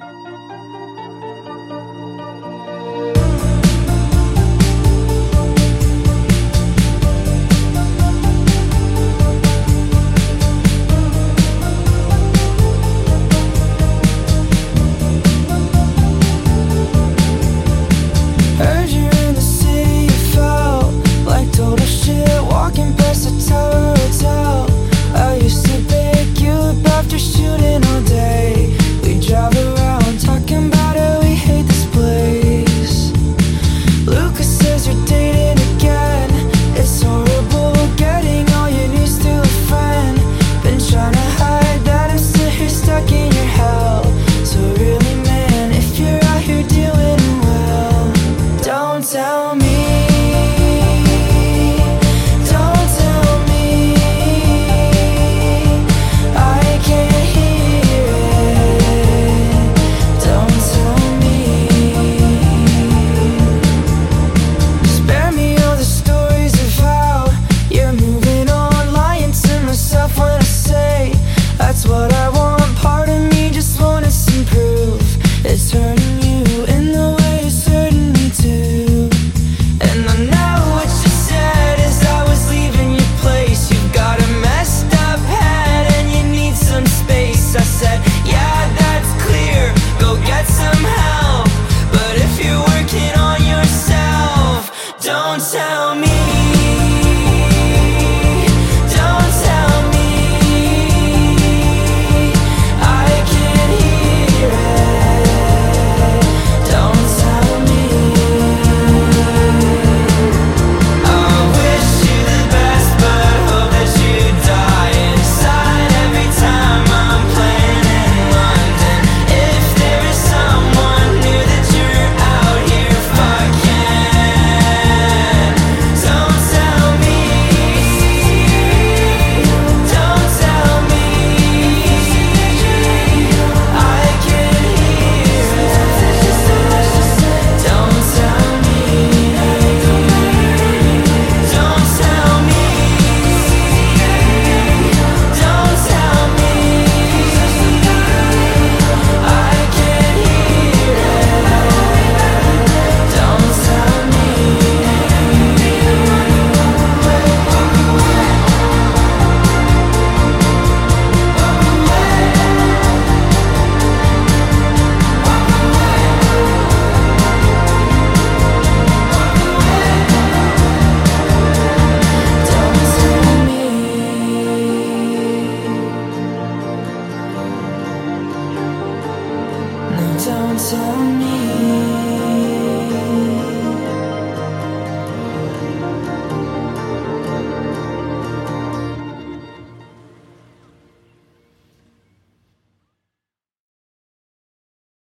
Heard you're in the city, you felt like total shit walking past the Tower Hotel. I used to pick you up after shooting all day. We drive around talking about how we hate this place. Lucas says you're dating again. It's horrible getting all your news through a friend. Been trying to hide that I'm still here stuck in your hell. So really, man, if you're out here doing well, don't tell me. Don't tell me. I can't hear it. Don't tell me. Spare me all the stories of how you're moving on, lying to myself when I say that's what I want. Part of me just wanted some proof. It's hurting you in the way it's hurting me too. And I know what you said as I was leaving your place. You've got a messed up head and you need some space. I said, yeah, that's clear, go get some help. But if you're working on yourself, don't tell me. Don't tell me. I can't hear it. Don't tell me. I wish you the best, but hope that you die inside every time I'm playing in London. If there is someone new that you're out here fucking, don't tell me. Don't tell me. I can hear it. Don't tell me. Don't tell me. Don't tell me. I can hear it. Don't tell me. Don't tell me.